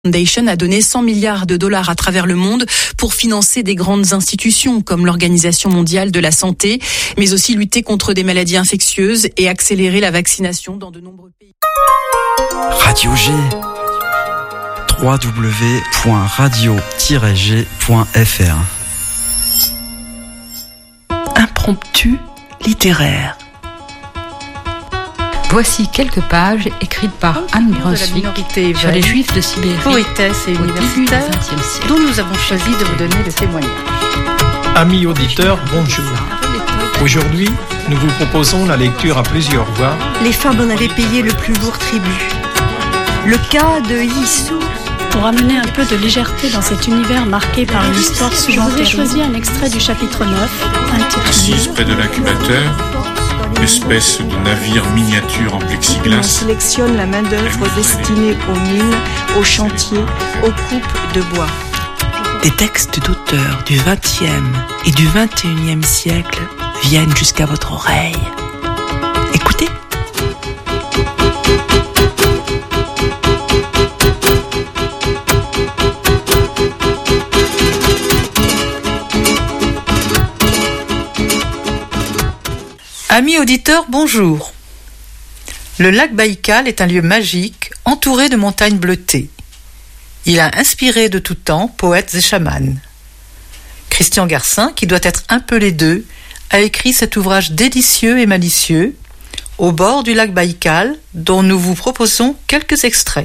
Foundation a donné 100 milliards de dollars à travers le monde pour financer des grandes institutions comme l'Organisation mondiale de la santé, mais aussi lutter contre des maladies infectieuses et accélérer la vaccination dans de nombreux pays. Radio G. www.radio-g.fr. Impromptu littéraire. Voici quelques pages écrites par Anne Brunswick sur les Juifs de Sibérie, poétesse et universitaire, dont nous avons choisi de vous donner le témoignage. Amis auditeurs, bonjour. Aujourd'hui, nous vous proposons la lecture à plusieurs voix. Les femmes en avaient payé le plus lourd tribut. Le cas de Yissou. Pour amener un peu de légèreté dans cet univers marqué par une histoire souvent terrible, j'ai choisi un extrait du chapitre 9, intitulé Assise près de l'incubateur, espèce de navire miniature en plexiglas. On sélectionne la main-d'œuvre destinée aux mines, aux chantiers, aux coupes de bois. Des textes d'auteurs du XXe et du XXIe siècle viennent jusqu'à votre oreille. Écoutez. Amis auditeurs, bonjour. Le lac Baïkal est un lieu magique, entouré de montagnes bleutées. Il a inspiré de tout temps poètes et chamans. Christian Garcin, qui doit être un peu les deux, a écrit cet ouvrage délicieux et malicieux, Au bord du lac Baïkal, dont nous vous proposons quelques extraits.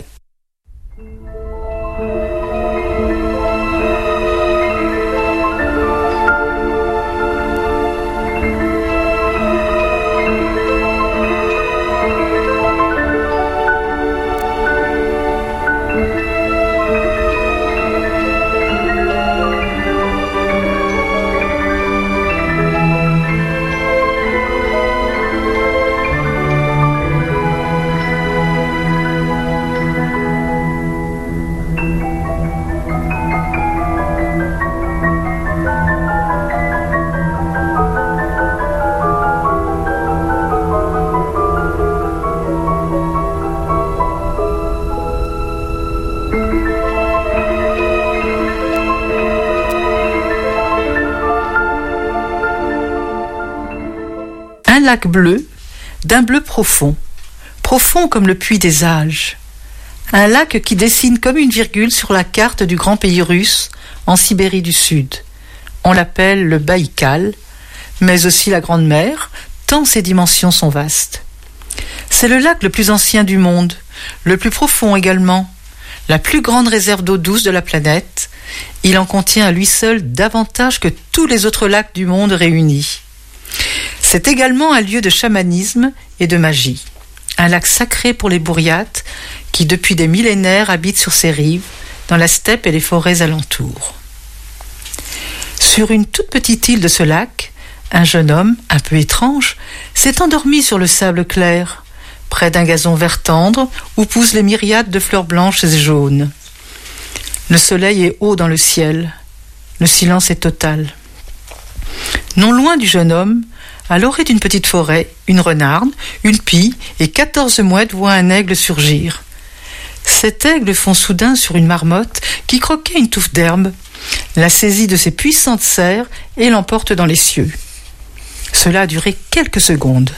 Un lac bleu, d'un bleu profond, profond comme le puits des âges. Un lac qui dessine comme une virgule sur la carte du grand pays russe, en Sibérie du Sud. On l'appelle le Baïkal, mais aussi la Grande Mer, tant ses dimensions sont vastes. C'est le lac le plus ancien du monde, le plus profond également, la plus grande réserve d'eau douce de la planète. Il en contient à lui seul davantage que tous les autres lacs du monde réunis. C'est également un lieu de chamanisme et de magie. Un lac sacré pour les bouriates qui, depuis des millénaires, habitent sur ses rives, dans la steppe et les forêts alentours. Sur une toute petite île de ce lac, un jeune homme, un peu étrange, s'est endormi sur le sable clair, près d'un gazon vert tendre où poussent les myriades de fleurs blanches et jaunes. Le soleil est haut dans le ciel. Le silence est total. Non loin du jeune homme, à l'orée d'une petite forêt, une renarde, une pie et 14 mouettes voient un aigle surgir. Cet aigle fond soudain sur une marmotte qui croquait une touffe d'herbe, la saisit de ses puissantes serres et l'emporte dans les cieux. Cela a duré quelques secondes.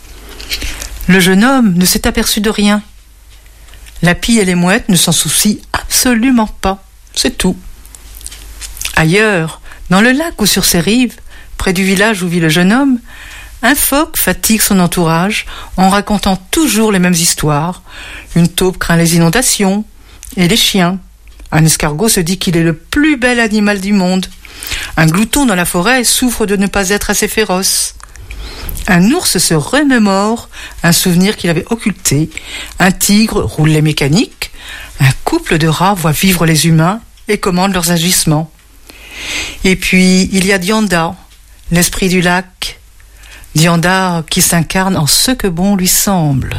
Le jeune homme ne s'est aperçu de rien. La pie et les mouettes ne s'en soucient absolument pas, c'est tout. Ailleurs, dans le lac ou sur ses rives, près du village où vit le jeune homme, un phoque fatigue son entourage en racontant toujours les mêmes histoires. Une taupe craint les inondations et les chiens. Un escargot se dit qu'il est le plus bel animal du monde. Un glouton dans la forêt souffre de ne pas être assez féroce. Un ours se remémore un souvenir qu'il avait occulté. Un tigre roule les mécaniques. Un couple de rats voit vivre les humains et commande leurs agissements. Et puis, il y a Dianda, l'esprit du lac, Dianda qui s'incarne en ce que bon lui semble.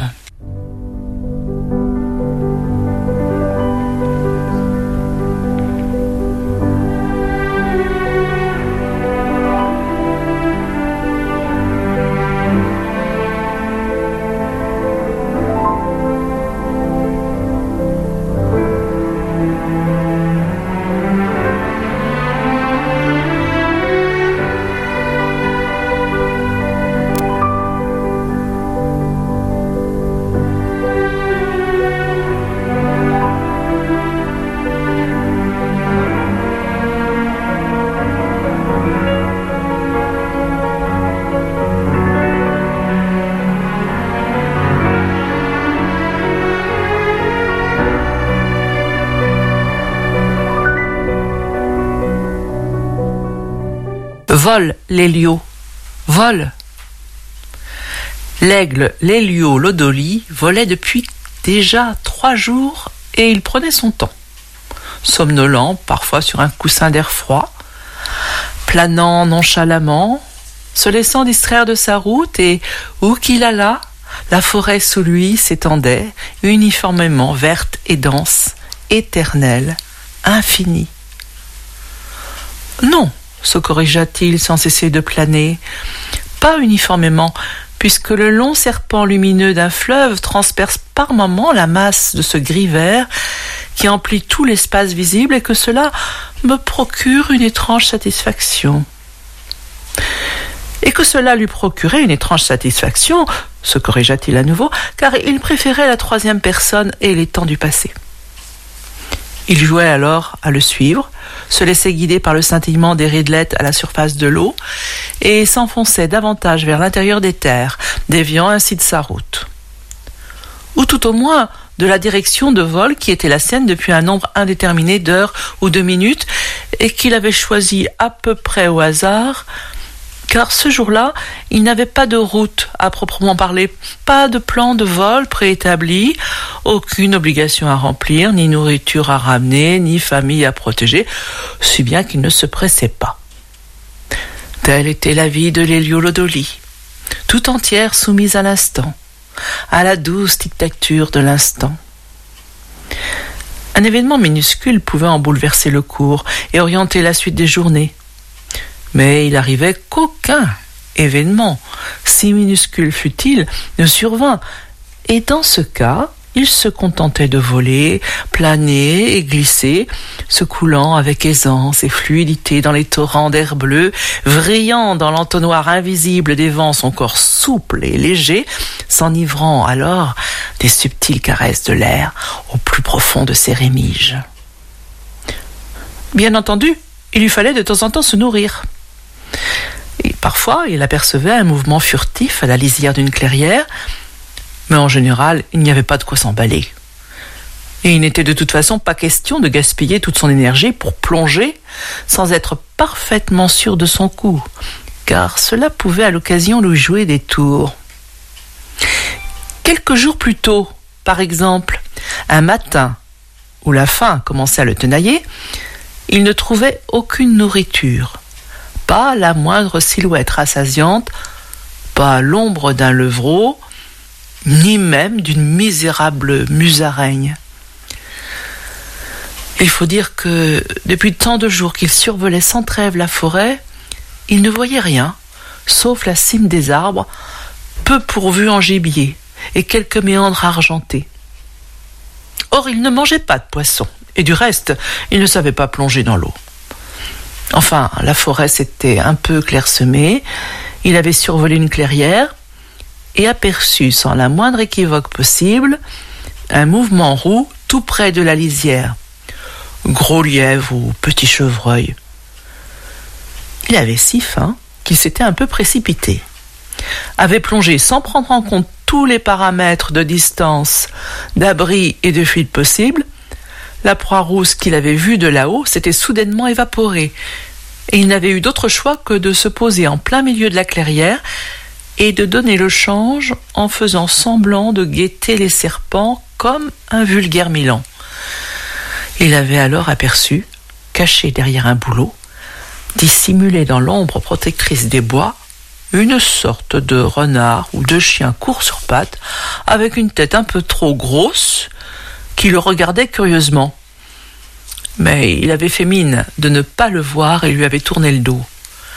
Vole, Lélio, vole. L'aigle Lélio Lodoli volait depuis déjà 3 jours et il prenait son temps. Somnolent, parfois sur un coussin d'air froid, planant nonchalamment, se laissant distraire de sa route et, où qu'il allât, la forêt sous lui s'étendait, uniformément verte et dense, éternelle, infinie. Non, se corrigea-t-il sans cesser de planer, pas uniformément, puisque le long serpent lumineux d'un fleuve transperce par moments la masse de ce gris vert qui emplit tout l'espace visible et que cela me procure une étrange satisfaction. Et que cela lui procurait une étrange satisfaction, se corrigea-t-il à nouveau, car il préférait la 3e personne et les temps du passé. Il jouait alors à le suivre, se laissait guider par le scintillement des ridelettes à la surface de l'eau et s'enfonçait davantage vers l'intérieur des terres, déviant ainsi de sa route. Ou tout au moins de la direction de vol qui était la sienne depuis un nombre indéterminé d'heures ou de minutes et qu'il avait choisi à peu près au hasard, car ce jour-là, il n'avait pas de route à proprement parler, pas de plan de vol préétabli, aucune obligation à remplir, ni nourriture à ramener, ni famille à protéger, si bien qu'il ne se pressait pas. Telle était la vie de Lélio Lodoli, tout entière soumise à l'instant, à la douce dictature de l'instant. Un événement minuscule pouvait en bouleverser le cours et orienter la suite des journées. Mais il arrivait qu'aucun événement, si minuscule fût-il, ne survint. Et dans ce cas, il se contentait de voler, planer et glisser, se coulant avec aisance et fluidité dans les torrents d'air bleu, vrillant dans l'entonnoir invisible des vents son corps souple et léger, s'enivrant alors des subtiles caresses de l'air au plus profond de ses rémiges. Bien entendu, il lui fallait de temps en temps se nourrir. Et parfois, il apercevait un mouvement furtif à la lisière d'une clairière, mais en général, il n'y avait pas de quoi s'emballer. Et il n'était de toute façon pas question de gaspiller toute son énergie pour plonger sans être parfaitement sûr de son coup, car cela pouvait à l'occasion lui jouer des tours. Quelques jours plus tôt, par exemple, un matin où la faim commençait à le tenailler, il ne trouvait aucune nourriture. Pas la moindre silhouette rassasiante, pas l'ombre d'un levreau, ni même d'une misérable musaraigne. Il faut dire que depuis tant de jours qu'il survolait sans trêve la forêt, il ne voyait rien, sauf la cime des arbres, peu pourvus en gibier, et quelques méandres argentés. Or, il ne mangeait pas de poisson, et du reste, il ne savait pas plonger dans l'eau. Enfin, la forêt s'était un peu clairsemée, il avait survolé une clairière et aperçu, sans la moindre équivoque possible, un mouvement roux tout près de la lisière. Gros lièvre ou petit chevreuil. Il avait si faim qu'il s'était un peu précipité. Avait plongé sans prendre en compte tous les paramètres de distance, d'abri et de fuite possible. La proie rousse qu'il avait vue de là-haut s'était soudainement évaporée, et il n'avait eu d'autre choix que de se poser en plein milieu de la clairière et de donner le change en faisant semblant de guetter les serpents comme un vulgaire milan. Il avait alors aperçu, caché derrière un bouleau, dissimulé dans l'ombre protectrice des bois, une sorte de renard ou de chien court sur pattes, avec une tête un peu trop grosse, qui le regardait curieusement. Mais il avait fait mine de ne pas le voir et lui avait tourné le dos.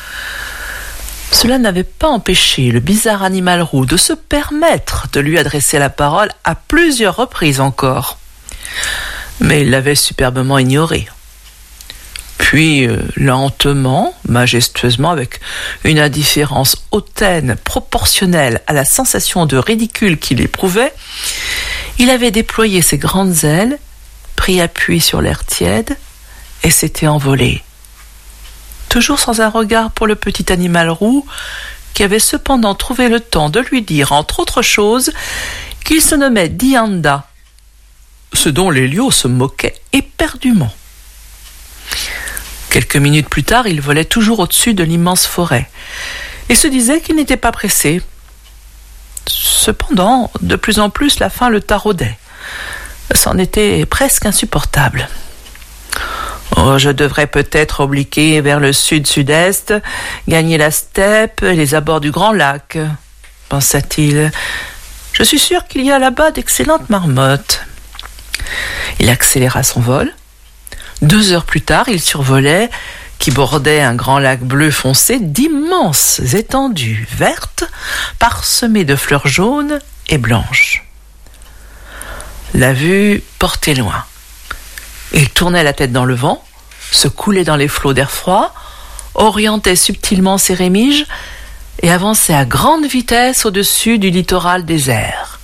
Cela n'avait pas empêché le bizarre animal roux de se permettre de lui adresser la parole à plusieurs reprises encore. Mais il l'avait superbement ignoré. Puis, lentement, majestueusement, avec une indifférence hautaine proportionnelle à la sensation de ridicule qu'il éprouvait, il avait déployé ses grandes ailes, pris appui sur l'air tiède et s'était envolé. Toujours sans un regard pour le petit animal roux, qui avait cependant trouvé le temps de lui dire, entre autres choses, qu'il se nommait Dianda, ce dont Lélio se moquait éperdument. Quelques minutes plus tard, il volait toujours au-dessus de l'immense forêt et se disait qu'il n'était pas pressé. Cependant, de plus en plus, la faim le taraudait. C'en était presque insupportable. Oh, je devrais peut-être obliquer vers le sud-sud-est, gagner la steppe et les abords du Grand Lac, pensa-t-il. Je suis sûr qu'il y a là-bas d'excellentes marmottes. Il accéléra son vol. 2 heures plus tard, il survolait, qui bordait un grand lac bleu foncé, d'immenses étendues vertes, parsemées de fleurs jaunes et blanches. La vue portait loin. Il tournait la tête dans le vent, se coulait dans les flots d'air froid, orientait subtilement ses rémiges et avançait à grande vitesse au-dessus du littoral désert.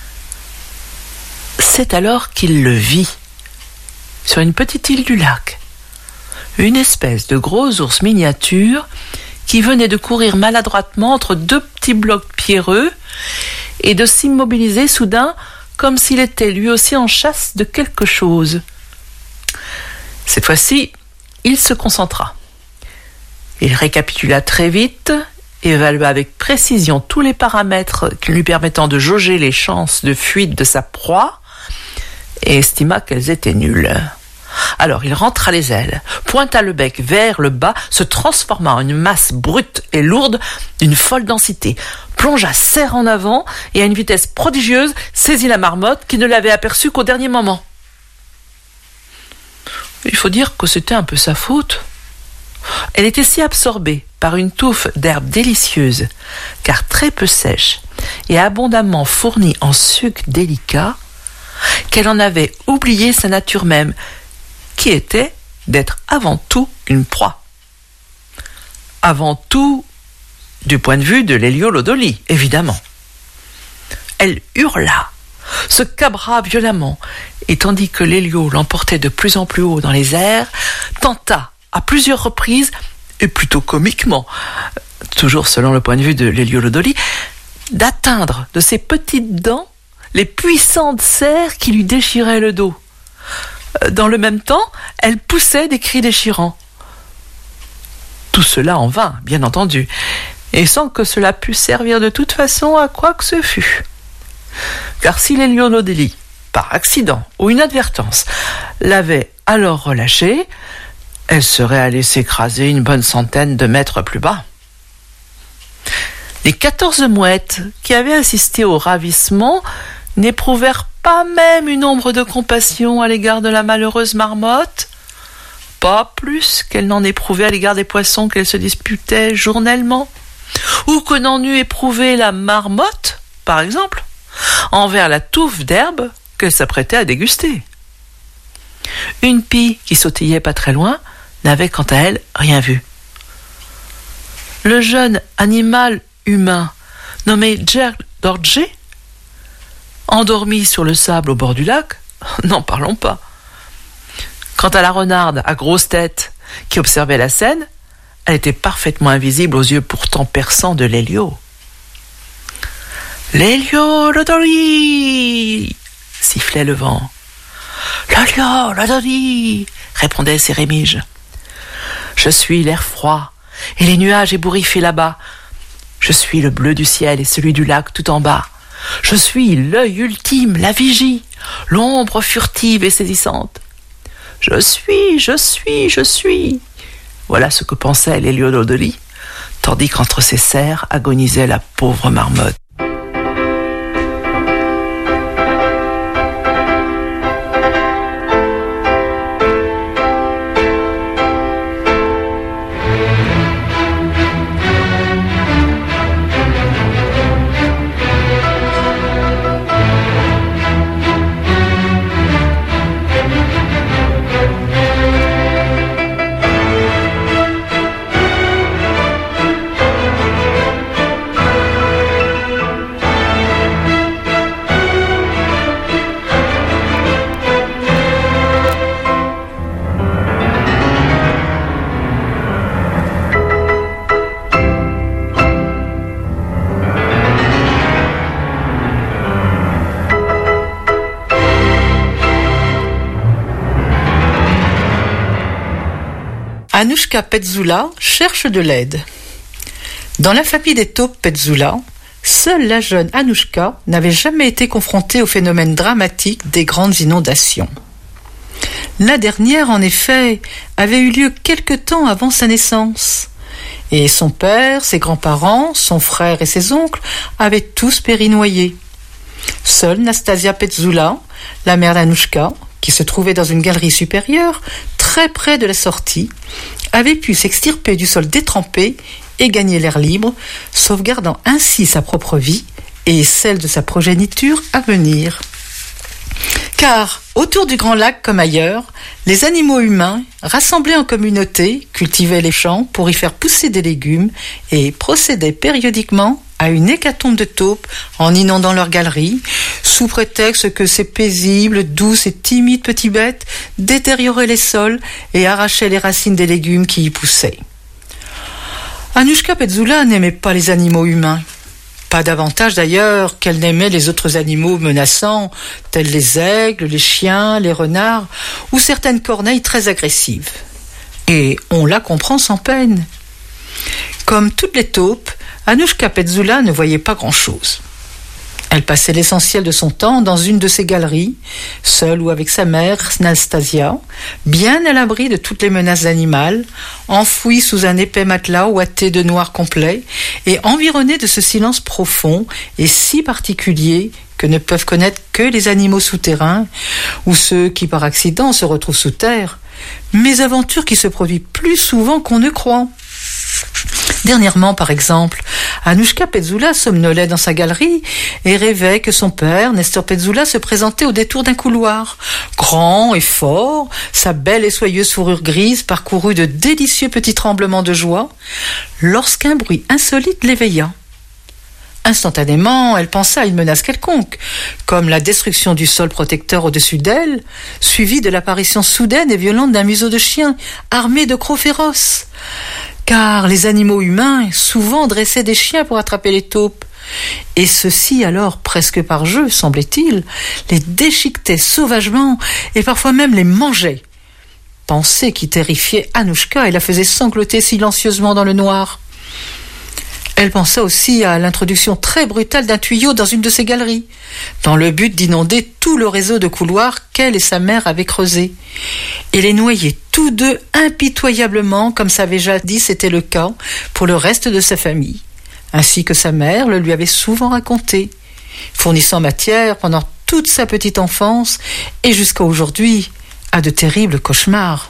C'est alors qu'il le vit, sur une petite île du lac, une espèce de gros ours miniature qui venait de courir maladroitement entre 2 petits blocs pierreux et de s'immobiliser soudain comme s'il était lui aussi en chasse de quelque chose. Cette fois-ci, il se concentra. Il récapitula très vite, évalua avec précision tous les paramètres lui permettant de jauger les chances de fuite de sa proie et estima qu'elles étaient nulles. Alors il rentra les ailes, pointa le bec vers le bas, se transforma en une masse brute et lourde d'une folle densité, plongea serre en avant et à une vitesse prodigieuse saisit la marmotte qui ne l'avait aperçue qu'au dernier moment. Il faut dire que c'était un peu sa faute. Elle était si absorbée par une touffe d'herbe délicieuse, car très peu sèche et abondamment fournie en sucre délicat, qu'elle en avait oublié sa nature même, qui était d'être avant tout une proie. Avant tout, du point de vue de l'héliolodoli, évidemment. Elle hurla, se cabra violemment, et tandis que l'hélio l'emportait de plus en plus haut dans les airs, tenta à plusieurs reprises, et plutôt comiquement, toujours selon le point de vue de l'héliolodoli, d'atteindre de ses petites dents les puissantes serres qui lui déchiraient le dos. Dans le même temps, elle poussait des cris déchirants. Tout cela en vain, bien entendu, et sans que cela pût servir de toute façon à quoi que ce fût. Car si l'héliolodoli, par accident ou inadvertance, l'avait alors relâchée, elle serait allée s'écraser une bonne centaine de mètres plus bas. Les 14 mouettes qui avaient assisté au ravissement n'éprouvèrent pas même une ombre de compassion à l'égard de la malheureuse marmotte, pas plus qu'elle n'en éprouvait à l'égard des poissons qu'elle se disputait journellement, ou que n'en eût éprouvé la marmotte, par exemple, envers la touffe d'herbe qu'elle s'apprêtait à déguster. Une pie qui sautillait pas très loin n'avait quant à elle rien vu. Le jeune animal humain nommé Djerg Dorje, endormi sur le sable au bord du lac, n'en parlons pas. Quant à la renarde à grosse tête qui observait la scène, elle était parfaitement invisible aux yeux pourtant perçants de l'hélio. « L'héliolodoli » sifflait le vent. « L'héliolodoli » répondaient ses rémiges. « Je suis l'air froid et les nuages ébouriffés là-bas. Je suis le bleu du ciel et celui du lac tout en bas. Je suis l'œil ultime, la vigie, l'ombre furtive et saisissante. Je suis. Voilà ce que pensait l'héliolodoli, tandis qu'entre ses serres agonisait la pauvre marmotte. Anouchka Petzula cherche de l'aide. Dans la famille des taupes Petzula, seule la jeune Anouchka n'avait jamais été confrontée au phénomène dramatique des grandes inondations. La dernière, en effet, avait eu lieu quelque temps avant sa naissance. Et son père, ses grands-parents, son frère et ses oncles avaient tous péri noyés. Seule Nastasia Petzula, la mère d'Anouchka, qui se trouvait dans une galerie supérieure, très près de la sortie, avait pu s'extirper du sol détrempé et gagner l'air libre, sauvegardant ainsi sa propre vie et celle de sa progéniture à venir. Car, autour du Grand Lac comme ailleurs, les animaux humains, rassemblés en communauté, cultivaient les champs pour y faire pousser des légumes et procédaient périodiquement à une hécatombe de taupes en inondant leurs galeries, sous prétexte que ces paisibles, douces et timides petites bêtes détérioraient les sols et arrachaient les racines des légumes qui y poussaient. Anouchka Petzula n'aimait pas les animaux humains. Pas davantage d'ailleurs qu'elle n'aimait les autres animaux menaçants, tels les aigles, les chiens, les renards, ou certaines corneilles très agressives. Et on la comprend sans peine. Comme toutes les taupes, Anouchka Petzula ne voyait pas grand-chose. Elle passait l'essentiel de son temps dans une de ses galeries, seule ou avec sa mère, Nastasia, bien à l'abri de toutes les menaces animales, enfouie sous un épais matelas ouaté de noir complet et environnée de ce silence profond et si particulier que ne peuvent connaître que les animaux souterrains ou ceux qui par accident se retrouvent sous terre, mésaventure qui se produit plus souvent qu'on ne croit. Dernièrement, par exemple, Anouchka Petzula somnolait dans sa galerie et rêvait que son père, Nestor Petzula, se présentait au détour d'un couloir. Grand et fort, sa belle et soyeuse fourrure grise parcourut de délicieux petits tremblements de joie, lorsqu'un bruit insolite l'éveilla. Instantanément, elle pensa à une menace quelconque, comme la destruction du sol protecteur au-dessus d'elle, suivie de l'apparition soudaine et violente d'un museau de chien armé de crocs féroces. Car les animaux humains souvent dressaient des chiens pour attraper les taupes, et ceux-ci alors, presque par jeu, semblait-il, les déchiquetaient sauvagement et parfois même les mangeaient. Pensée qui terrifiait Anouchka et la faisait sangloter silencieusement dans le noir. Elle pensa aussi à l'introduction très brutale d'un tuyau dans une de ses galeries, dans le but d'inonder tout le réseau de couloirs qu'elle et sa mère avaient creusé, et les noyer tous deux impitoyablement, comme ça avait jadis été le cas pour le reste de sa famille, ainsi que sa mère le lui avait souvent raconté, fournissant matière pendant toute sa petite enfance et jusqu'à aujourd'hui à de terribles cauchemars.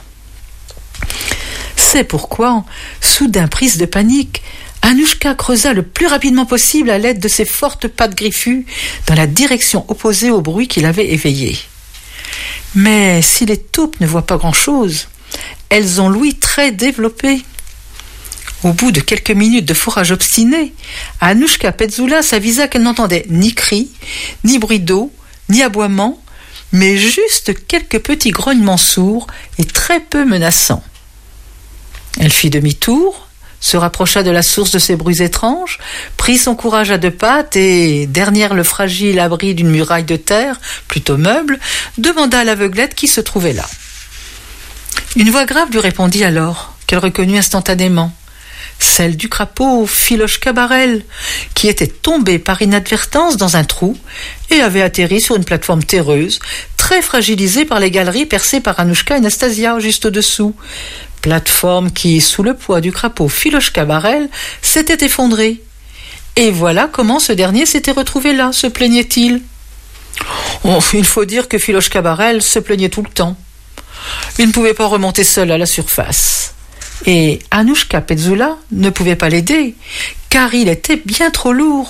C'est pourquoi, soudain prise de panique, Anouchka creusa le plus rapidement possible à l'aide de ses fortes pattes griffues dans la direction opposée au bruit qui l'avait éveillée. Mais si les taupes ne voient pas grand-chose, elles ont l'ouïe très développée. Au bout de quelques minutes de fourrage obstiné, Anouchka Petzula s'avisa qu'elle n'entendait ni cris, ni bruit d'eau, ni aboiement, mais juste quelques petits grognements sourds et très peu menaçants. Elle fit demi-tour, se rapprocha de la source de ces bruits étranges, prit son courage à deux pattes et, derrière le fragile abri d'une muraille de terre, plutôt meuble, demanda à l'aveuglette qui se trouvait là. Une voix grave lui répondit alors, qu'elle reconnut instantanément, celle du crapaud Filochka Barel, qui était tombé par inadvertance dans un trou et avait atterri sur une plateforme terreuse, très fragilisée par les galeries percées par Anouchka et Nastasia juste au-dessous. Plateforme qui, sous le poids du crapaud Filochka Barel, s'était effondrée. Et voilà comment ce dernier s'était retrouvé là, se plaignait-il. Oh, il faut dire que Filochka Barel se plaignait tout le temps. Il ne pouvait pas remonter seul à la surface. Et Anouchka Petzula ne pouvait pas l'aider, car il était bien trop lourd.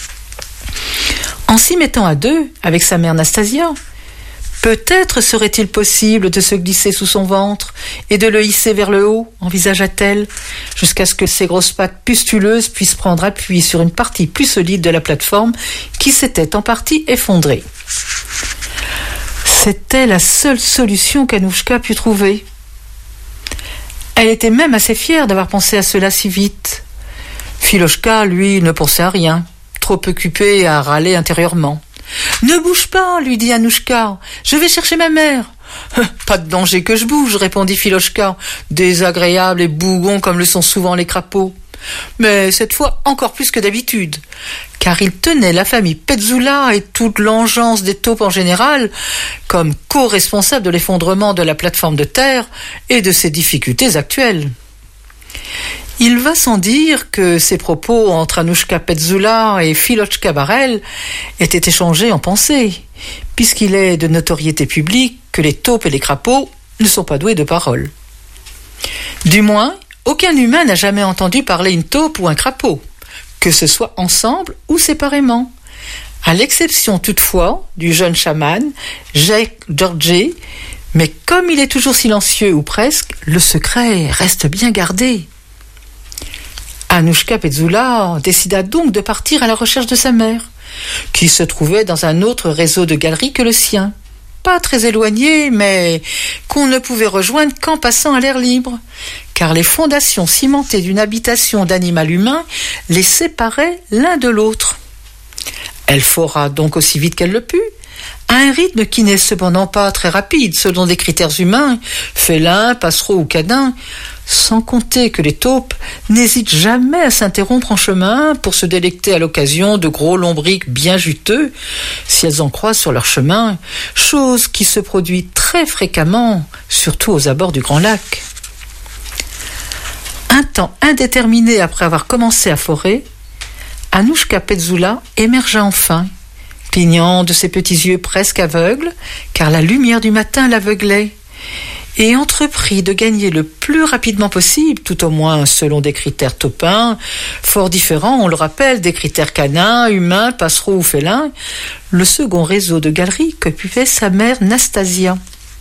En s'y mettant à deux, avec sa mère Nastasia, peut-être serait-il possible de se glisser sous son ventre et de le hisser vers le haut, envisagea-t-elle, jusqu'à ce que ses grosses pattes pustuleuses puissent prendre appui sur une partie plus solide de la plateforme qui s'était en partie effondrée. C'était la seule solution qu'Anouchka put trouver. Elle était même assez fière d'avoir pensé à cela si vite. Filochka, lui, ne pensait à rien, trop occupé à râler intérieurement. « Ne bouge pas, lui dit Anouchka, je vais chercher ma mère. « Pas de danger que je bouge, répondit Filochka, désagréable et bougon comme le sont souvent les crapauds. Mais cette fois encore plus que d'habitude, car il tenait la famille Petzula et toute l'engeance des taupes en général comme co-responsable de l'effondrement de la plateforme de terre et de ses difficultés actuelles. Il va sans dire que ces propos entre Anouchka Petzula et Filochka Barel étaient échangés en pensée, puisqu'il est de notoriété publique que les taupes et les crapauds ne sont pas doués de parole. Du moins, aucun humain n'a jamais entendu parler une taupe ou un crapaud, que ce soit ensemble ou séparément, à l'exception toutefois du jeune chaman Jacques Georgi, mais comme il est toujours silencieux ou presque, le secret reste bien gardé. Anouchka Petzula décida donc de partir à la recherche de sa mère, qui se trouvait dans un autre réseau de galeries que le sien, pas très éloigné, mais qu'on ne pouvait rejoindre qu'en passant à l'air libre, car les fondations cimentées d'une habitation d'animal humain les séparaient l'un de l'autre. Elle fora donc aussi vite qu'elle le put, à un rythme qui n'est cependant pas très rapide selon des critères humains, félins, passereaux ou canins, sans compter que les taupes n'hésitent jamais à s'interrompre en chemin pour se délecter à l'occasion de gros lombrics bien juteux, si elles en croisent sur leur chemin, chose qui se produit très fréquemment, surtout aux abords du Grand Lac. Un temps indéterminé après avoir commencé à forer, Anouchka Petzula émergea enfin, clignant de ses petits yeux presque aveugles, car la lumière du matin l'aveuglait, et entreprit de gagner le plus rapidement possible, tout au moins selon des critères taupins, fort différents, on le rappelle, des critères canins, humains, passereaux ou félins, le second réseau de galeries qu'occupait sa mère Nastasia.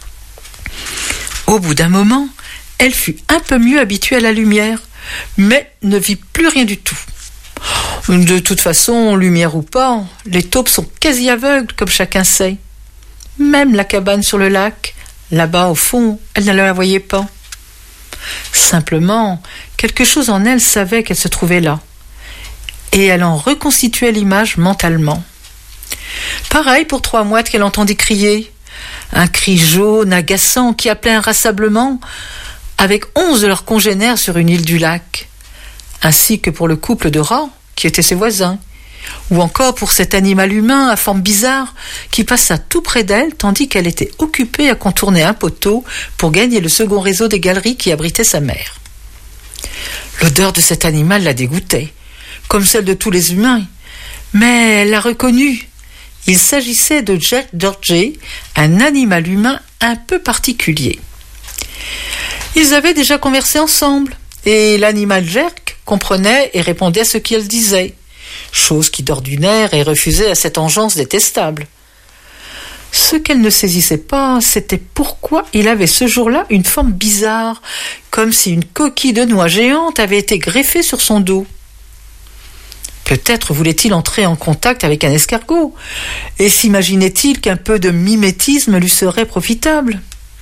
Au bout d'un moment, elle fut un peu mieux habituée à la lumière, mais ne vit plus rien du tout. De toute façon, lumière ou pas, les taupes sont quasi aveugles, comme chacun sait. Même la cabane sur le lac, là-bas au fond, elle ne la voyait pas. Simplement, quelque chose en elle savait qu'elle se trouvait là, et elle en reconstituait l'image mentalement. Pareil pour 3 mouettes qu'elle entendit crier, un cri jaune, agaçant, qui appelait inlassablement, avec 11 de leurs congénères sur une île du lac, ainsi que pour le couple de rats, qui étaient ses voisins, ou encore pour cet animal humain à forme bizarre qui passa tout près d'elle tandis qu'elle était occupée à contourner un poteau pour gagner le second réseau des galeries qui abritaient sa mère. L'odeur de cet animal la dégoûtait, comme celle de tous les humains, mais elle l'a reconnu. Il s'agissait de Jacques Georgi, un animal humain un peu particulier. Ils avaient déjà conversé ensemble, et l'animal Jacques comprenait et répondait à ce qu'elle disait, chose qui d'ordinaire est refusée à cette engeance détestable. Ce qu'elle ne saisissait pas, c'était pourquoi il avait ce jour-là une forme bizarre, comme si une coquille de noix géante avait été greffée sur son dos. Peut-être voulait-il entrer en contact avec un escargot, et s'imaginait-il qu'un peu de mimétisme lui serait profitable.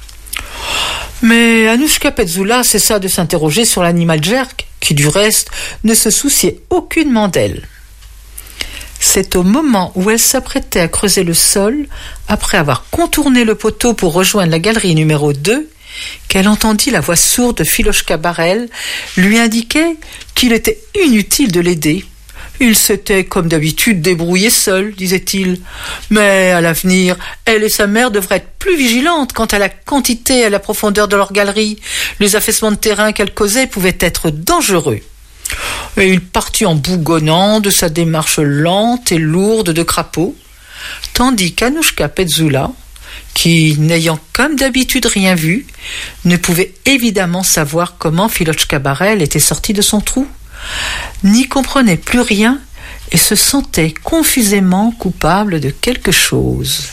Mais Anouchka Petzula cessa de s'interroger sur l'animal Jerk, qui du reste ne se souciait aucunement d'elle. C'est au moment où elle s'apprêtait à creuser le sol, après avoir contourné le poteau pour rejoindre la galerie numéro 2, qu'elle entendit la voix sourde de Filochka Barel lui indiquer qu'il était inutile de l'aider. Il s'était, comme d'habitude, débrouillé seul, disait-il. Mais à l'avenir, elle et sa mère devraient être plus vigilantes quant à la quantité et à la profondeur de leur galerie. Les affaissements de terrain qu'elle causait pouvaient être dangereux. Et il partit en bougonnant de sa démarche lente et lourde de crapaud, tandis qu'Anouchka Petzula, qui, n'ayant comme d'habitude rien vu, ne pouvait évidemment savoir comment Filochka Barel était sorti de son trou, n'y comprenait plus rien et se sentait confusément coupable de quelque chose.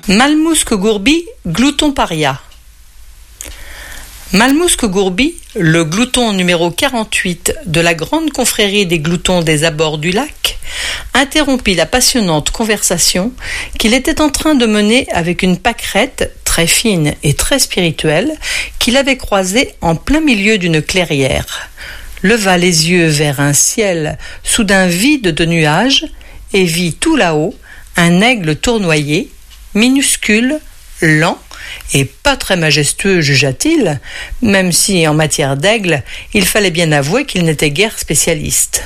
Malmousque-Gourbi, glouton paria. Malmousque-Gourbi, le glouton numéro 48 de la grande confrérie des gloutons des abords du lac, interrompit la passionnante conversation qu'il était en train de mener avec une pâquerette très fine et très spirituelle qu'il avait croisée en plein milieu d'une clairière, leva les yeux vers un ciel soudain vide de nuages et vit tout là-haut un aigle tournoyer, minuscule, lent et pas très majestueux, jugea-t-il, même si en matière d'aigle, il fallait bien avouer qu'il n'était guère spécialiste.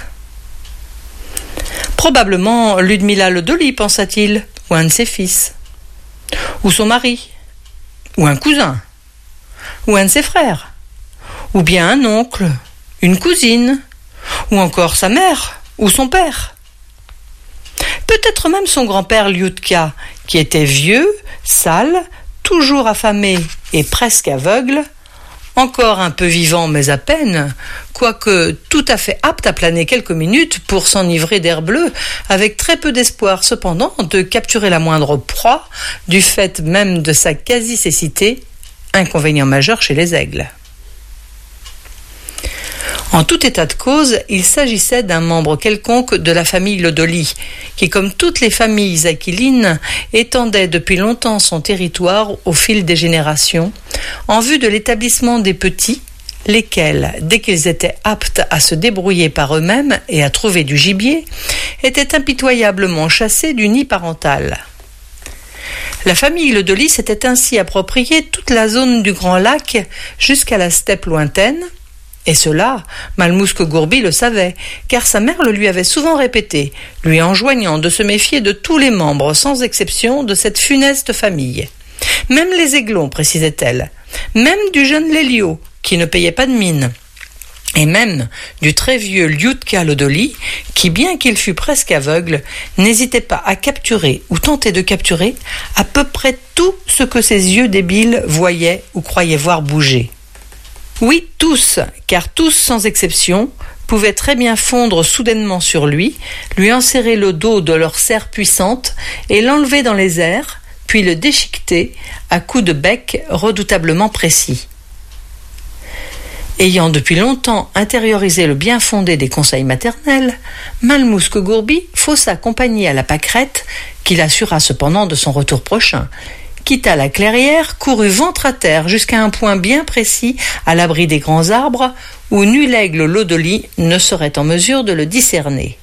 Probablement Ludmilla le Dolly, pensa-t-il, ou un de ses fils, ou son mari, ou un cousin, ou un de ses frères, ou bien un oncle, une cousine, ou encore sa mère, ou son père. Peut-être même son grand-père Liutka, qui était vieux, sale, toujours affamé et presque aveugle, encore un peu vivant mais à peine, quoique tout à fait apte à planer quelques minutes pour s'enivrer d'air bleu, avec très peu d'espoir cependant de capturer la moindre proie, du fait même de sa quasi-cécité, inconvénient majeur chez les aigles. En tout état de cause, il s'agissait d'un membre quelconque de la famille Le Dolly, qui, comme toutes les familles aquilines, étendait depuis longtemps son territoire au fil des générations, en vue de l'établissement des petits, lesquels, dès qu'ils étaient aptes à se débrouiller par eux-mêmes et à trouver du gibier, étaient impitoyablement chassés du nid parental. La famille Le Dolly s'était ainsi appropriée toute la zone du Grand Lac jusqu'à la steppe lointaine, et cela, Malmousque-Gourbi le savait, car sa mère le lui avait souvent répété, lui enjoignant de se méfier de tous les membres, sans exception, de cette funeste famille. Même les aiglons, précisait-elle, même du jeune Lélio, qui ne payait pas de mine, et même du très vieux Liutka le Dolly, qui, bien qu'il fût presque aveugle, n'hésitait pas à capturer ou tenter de capturer à peu près tout ce que ses yeux débiles voyaient ou croyaient voir bouger. Oui, tous, car tous sans exception, pouvaient très bien fondre soudainement sur lui enserrer le dos de leur serre puissante et l'enlever dans les airs, puis le déchiqueter à coups de bec redoutablement précis. Ayant depuis longtemps intériorisé le bien fondé des conseils maternels, Malmousque-Gourbi faussa compagnie à la pâquerette, qu'il assura cependant de son retour prochain, quitta la clairière, courut ventre à terre jusqu'à un point bien précis à l'abri des grands arbres où nul aigle Le Dolly ne serait en mesure de le discerner.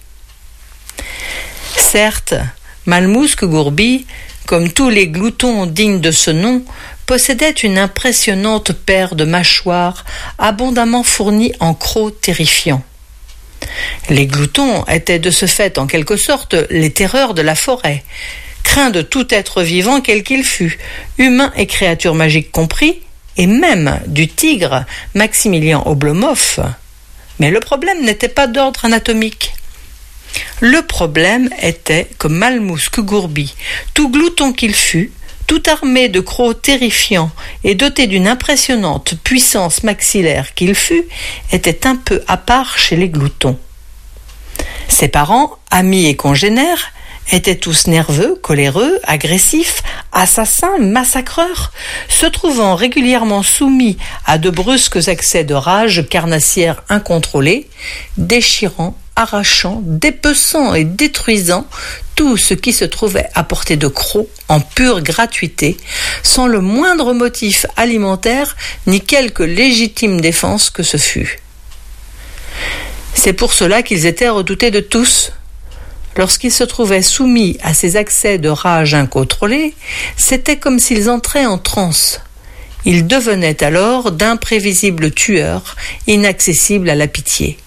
Certes, Malmousque-Gourbi, comme tous les gloutons dignes de ce nom, possédait une impressionnante paire de mâchoires abondamment fournies en crocs terrifiants. Les gloutons étaient de ce fait en quelque sorte les terreurs de la forêt, craint de tout être vivant quel qu'il fût, humain et créature magique compris, et même du tigre Maximilien Oblomov. Mais le problème n'était pas d'ordre anatomique. Le problème était que Malmousque-Gourbi, tout glouton qu'il fût, tout armé de crocs terrifiants et doté d'une impressionnante puissance maxillaire qu'il fût, était un peu à part chez les gloutons. Ses parents, amis et congénères, étaient tous nerveux, coléreux, agressifs, assassins, massacreurs, se trouvant régulièrement soumis à de brusques accès de rage carnassière incontrôlée, déchirant, arrachant, dépeçant et détruisant tout ce qui se trouvait à portée de crocs en pure gratuité, sans le moindre motif alimentaire ni quelque légitime défense que ce fût. C'est pour cela qu'ils étaient redoutés de tous. Lorsqu'ils se trouvaient soumis à ces accès de rage incontrôlés, c'était comme s'ils entraient en transe. Ils devenaient alors d'imprévisibles tueurs, inaccessibles à la pitié.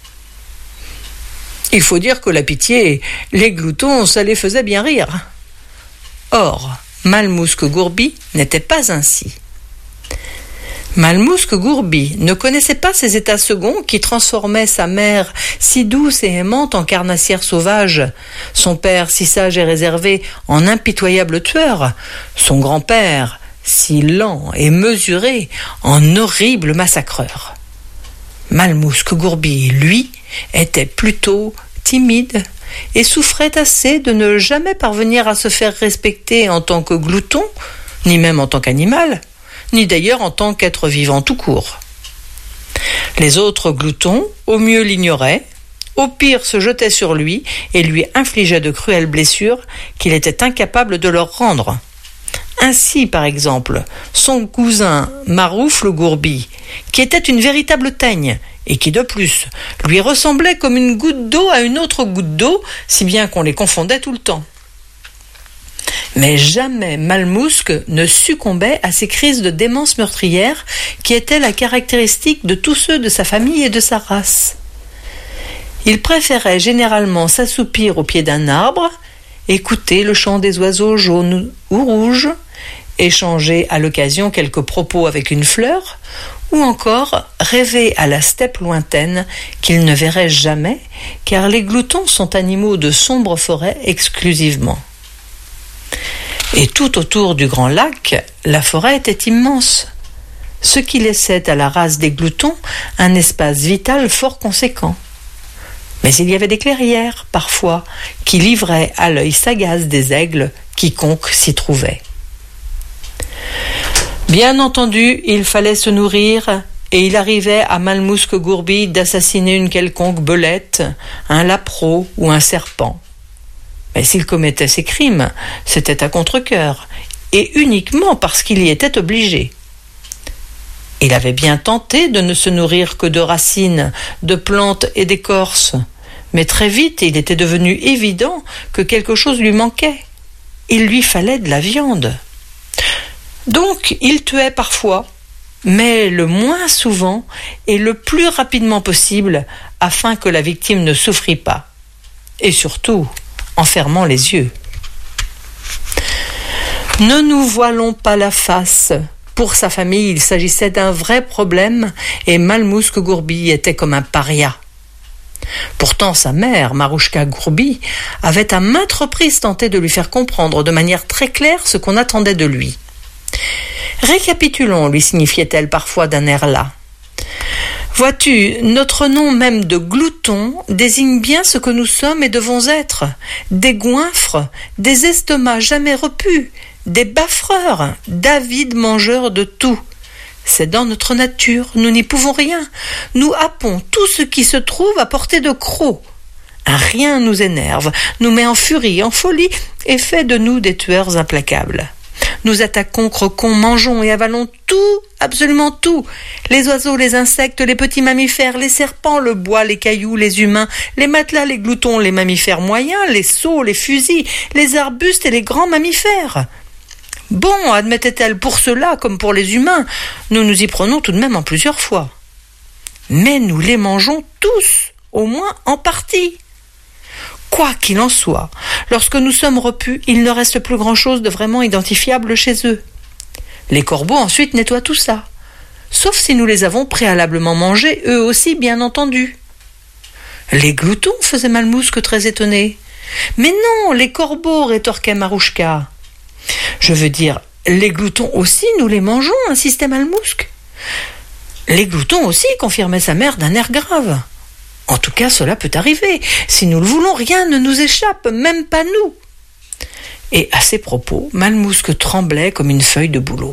Il faut dire que la pitié, les gloutons, ça les faisait bien rire. Or, Malmousque-Gourbi n'était pas ainsi. Malmousque-Gourbi ne connaissait pas ces états seconds qui transformaient sa mère si douce et aimante en carnassière sauvage, son père si sage et réservé en impitoyable tueur, son grand-père si lent et mesuré en horrible massacreur. Malmousque-Gourbi, lui, était plutôt timide, et souffrait assez de ne jamais parvenir à se faire respecter en tant que glouton, ni même en tant qu'animal, ni d'ailleurs en tant qu'être vivant tout court. Les autres gloutons, au mieux l'ignoraient, au pire se jetaient sur lui et lui infligeaient de cruelles blessures qu'il était incapable de leur rendre. Ainsi, par exemple, son cousin Marouf le Gourbi, qui était une véritable teigne, et qui de plus lui ressemblait comme une goutte d'eau à une autre goutte d'eau, si bien qu'on les confondait tout le temps. Mais jamais Malmousque ne succombait à ces crises de démence meurtrière qui étaient la caractéristique de tous ceux de sa famille et de sa race. Il préférait généralement s'assoupir au pied d'un arbre, écouter le chant des oiseaux jaunes ou rouges, échanger à l'occasion quelques propos avec une fleur, ou encore rêver à la steppe lointaine qu'il ne verrait jamais, car les gloutons sont animaux de sombres forêts exclusivement. Et tout autour du grand lac, la forêt était immense, ce qui laissait à la race des gloutons un espace vital fort conséquent. Mais il y avait des clairières, parfois, qui livraient à l'œil sagace des aigles quiconque s'y trouvait. Bien entendu, il fallait se nourrir, et il arrivait à Malmousque Gourbi d'assassiner une quelconque belette, un lapereau ou un serpent. Mais s'il commettait ces crimes, c'était à contre-cœur, et uniquement parce qu'il y était obligé. Il avait bien tenté de ne se nourrir que de racines, de plantes et d'écorces, mais très vite il était devenu évident que quelque chose lui manquait. Il lui fallait de la viande. Donc il tuait parfois, mais le moins souvent et le plus rapidement possible afin que la victime ne souffrît pas. Et surtout, en fermant les yeux. Ne nous voilons pas la face. Pour sa famille, il s'agissait d'un vrai problème et Malmousque Gourbi était comme un paria. Pourtant, sa mère, Marouchka Gourbi, avait à maintes reprises tenté de lui faire comprendre de manière très claire ce qu'on attendait de lui. Récapitulons, lui signifiait-elle parfois d'un air las. Vois-tu, notre nom même de glouton désigne bien ce que nous sommes et devons être. Des goinfres, des estomacs jamais repus, des baffreurs, d'avides mangeurs de tout. C'est dans notre nature, nous n'y pouvons rien. Nous happons tout ce qui se trouve à portée de croc. Rien nous énerve, nous met en furie, en folie, et fait de nous des tueurs implacables. Nous attaquons, croquons, mangeons et avalons tout, absolument tout. Les oiseaux, les insectes, les petits mammifères, les serpents, le bois, les cailloux, les humains, les matelas, les gloutons, les mammifères moyens, les sauts, les fusils, les arbustes et les grands mammifères. Bon, admettait-elle, pour cela comme pour les humains, nous nous y prenons tout de même en plusieurs fois. Mais nous les mangeons tous, au moins en partie. Quoi qu'il en soit, lorsque nous sommes repus, il ne reste plus grand-chose de vraiment identifiable chez eux. Les corbeaux ensuite nettoient tout ça, sauf si nous les avons préalablement mangés, eux aussi bien entendu. Les gloutons, faisait Malmousque très étonné. Mais non, les corbeaux, rétorquait Marouchka. Je veux dire, les gloutons aussi, nous les mangeons, insistait Malmousque. Les gloutons aussi, confirmait sa mère d'un air grave. En tout cas, cela peut arriver. Si nous le voulons, rien ne nous échappe, même pas nous. Et à ces propos, Malmousque tremblait comme une feuille de bouleau.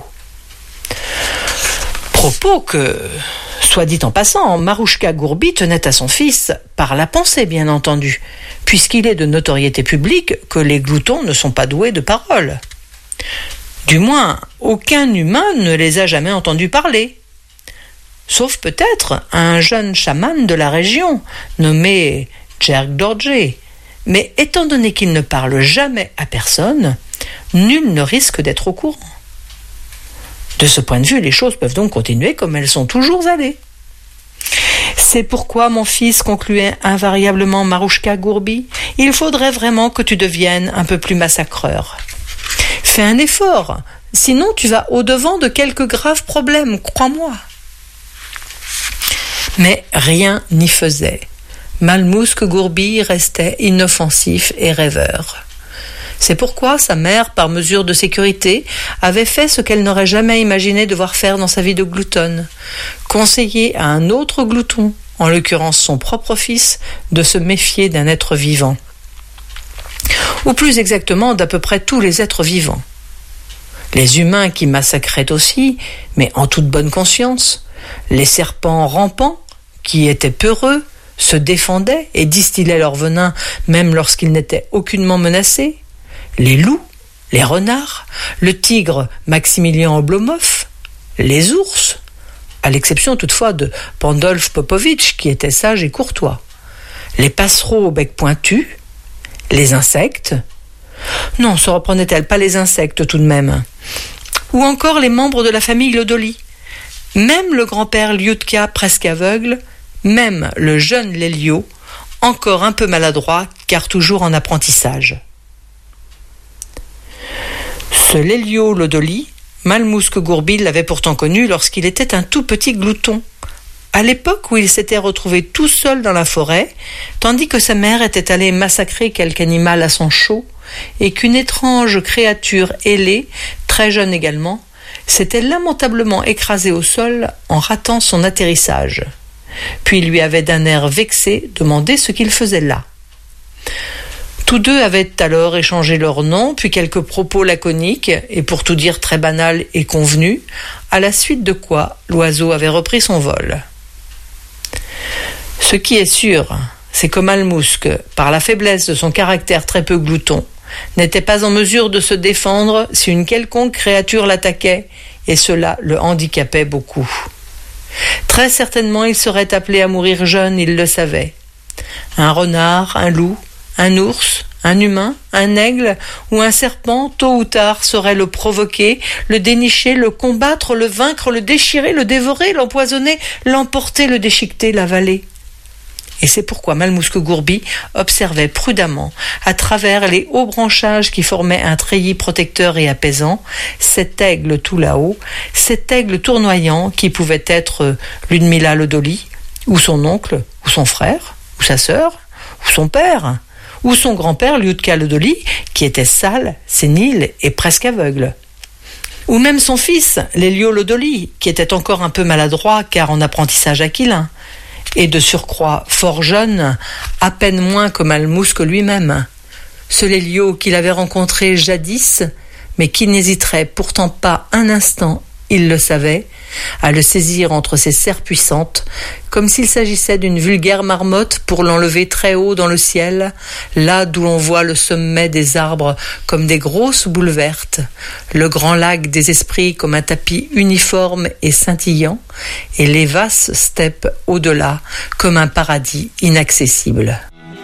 Propos que, soit dit en passant, Marouchka Gourbi tenait à son fils, par la pensée bien entendu, puisqu'il est de notoriété publique que les gloutons ne sont pas doués de parole. Du moins, aucun humain ne les a jamais entendus parler. Sauf peut-être un jeune chaman de la région, nommé Djerg Dorje. Mais étant donné qu'il ne parle jamais à personne, nul ne risque d'être au courant. De ce point de vue, les choses peuvent donc continuer comme elles sont toujours allées. C'est pourquoi, mon fils, concluait invariablement Marouchka Gourbi, il faudrait vraiment que tu deviennes un peu plus massacreur. Fais un effort, sinon tu vas au-devant de quelques graves problèmes, crois-moi. Mais rien n'y faisait. Malmousque Gourbi restait inoffensif et rêveur. C'est pourquoi sa mère, par mesure de sécurité, avait fait ce qu'elle n'aurait jamais imaginé devoir faire dans sa vie de gloutonne, conseiller à un autre glouton, en l'occurrence son propre fils, de se méfier d'un être vivant. Ou plus exactement d'à peu près tous les êtres vivants. Les humains qui massacraient aussi, mais en toute bonne conscience, les serpents rampants qui étaient peureux, se défendaient et distillaient leur venin même lorsqu'ils n'étaient aucunement menacés, les loups, les renards, le tigre Maximilien Oblomov, les ours, à l'exception toutefois de Pandolf Popovitch qui était sage et courtois, les passereaux au bec pointu, les insectes, non, se reprenait-elle, pas les insectes tout de même, ou encore les membres de la famille Lodoli, même le grand-père Liudka presque aveugle, même le jeune Lélio, encore un peu maladroit car toujours en apprentissage. Ce Lélio Lodoli, Malmousque Gourbi l'avait pourtant connu lorsqu'il était un tout petit glouton, à l'époque où il s'était retrouvé tout seul dans la forêt, tandis que sa mère était allée massacrer quelque animal à son chaux, et qu'une étrange créature ailée, très jeune également, s'était lamentablement écrasée au sol en ratant son atterrissage, puis lui avait d'un air vexé demandé ce qu'il faisait là. Tous deux avaient alors échangé leurs noms, puis quelques propos laconiques, et pour tout dire très banals et convenus, à la suite de quoi l'oiseau avait repris son vol. Ce qui est sûr, c'est que Malmousque, par la faiblesse de son caractère très peu glouton, n'était pas en mesure de se défendre si une quelconque créature l'attaquait, et cela le handicapait beaucoup. Très certainement il serait appelé à mourir jeune, il le savait. Un renard, un loup, un ours, un humain, un aigle ou un serpent, tôt ou tard, saurait le provoquer, le dénicher, le combattre, le vaincre, le déchirer, le dévorer, l'empoisonner, l'emporter, le déchiqueter, l'avaler. Et c'est pourquoi Malmousque Gourbi observait prudemment, à travers les hauts branchages qui formaient un treillis protecteur et apaisant, cet aigle tout là-haut, cet aigle tournoyant qui pouvait être Ludmilla Lodoli, ou son oncle, ou son frère, ou sa sœur, ou son père, ou son grand-père Liudka Lodoli, qui était sale, sénile et presque aveugle. Ou même son fils, Lélio Lodoli, qui était encore un peu maladroit car en apprentissage aquilin, et de surcroît fort jeune, à peine moins que Malmousque lui-même. Ce Lélio qu'il avait rencontré jadis, mais qui n'hésiterait pourtant pas un instant, il le savait, à le saisir entre ses serres puissantes, comme s'il s'agissait d'une vulgaire marmotte pour l'enlever très haut dans le ciel, là d'où l'on voit le sommet des arbres comme des grosses boules vertes, le grand lac des esprits comme un tapis uniforme et scintillant, et les vastes steppes au-delà comme un paradis inaccessible.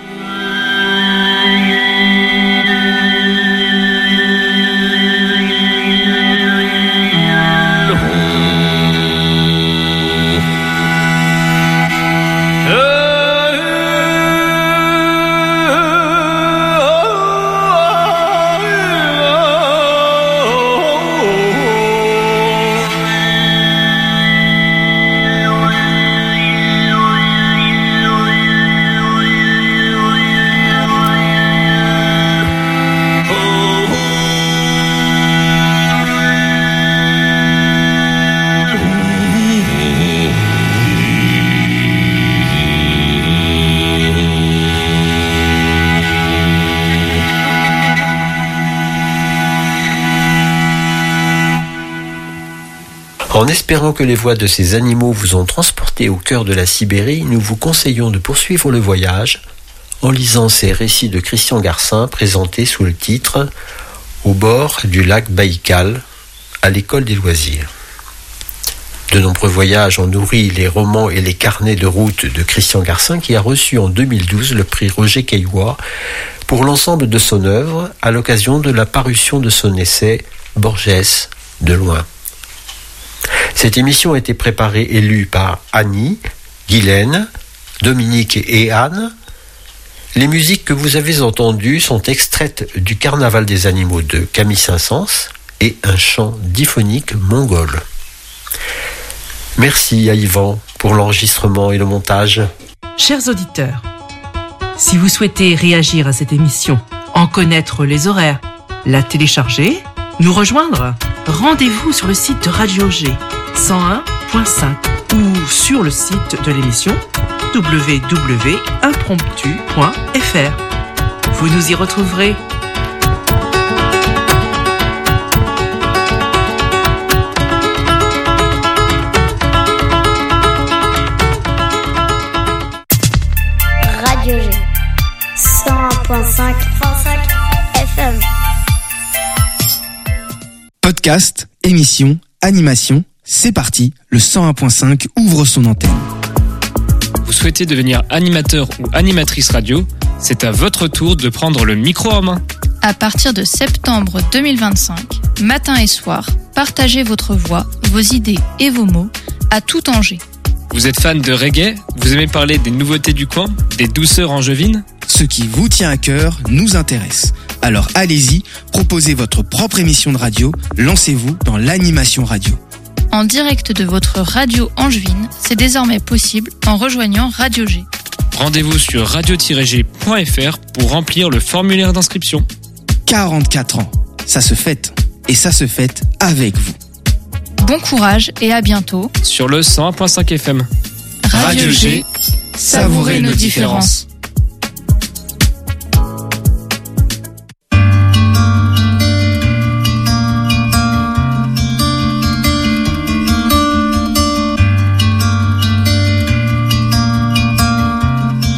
En espérant que les voix de ces animaux vous ont transporté au cœur de la Sibérie, nous vous conseillons de poursuivre le voyage en lisant ces récits de Christian Garcin présentés sous le titre « Au bord du lac Baïkal, à l'école des loisirs ». De nombreux voyages ont nourri les romans et les carnets de route de Christian Garcin qui a reçu en 2012 le prix Roger Caillois pour l'ensemble de son œuvre à l'occasion de la parution de son essai « Borges, de loin ». Cette émission a été préparée et lue par Annie, Guylaine, Dominique et Anne. Les musiques que vous avez entendues sont extraites du Carnaval des animaux de Camille Saint-Saëns et un chant diphonique mongol. Merci à Yvan pour l'enregistrement et le montage. Chers auditeurs, si vous souhaitez réagir à cette émission, en connaître les horaires, la télécharger, nous rejoindre, rendez-vous sur le site de Radio G 101.5 ou sur le site de l'émission www.impromptu.fr. vous nous y retrouverez. Radio G 101.5 FM. Podcast, émission, animation, c'est parti, le 101.5 ouvre son antenne. Vous souhaitez devenir animateur ou animatrice radio ? C'est à votre tour de prendre le micro en main. À partir de septembre 2025, matin et soir, partagez votre voix, vos idées et vos mots à tout Angers. Vous êtes fan de reggae ? Vous aimez parler des nouveautés du coin ? Des douceurs angevines ? Ce qui vous tient à cœur nous intéresse. Alors allez-y, proposez votre propre émission de radio, lancez-vous dans l'animation radio. En direct de votre radio angevine, c'est désormais possible en rejoignant Radio G. Rendez-vous sur radio-g.fr pour remplir le formulaire d'inscription. 44 ans, ça se fête. Et ça se fête avec vous. Bon courage et à bientôt sur le 101.5 FM. Radio G, savourez nos différences.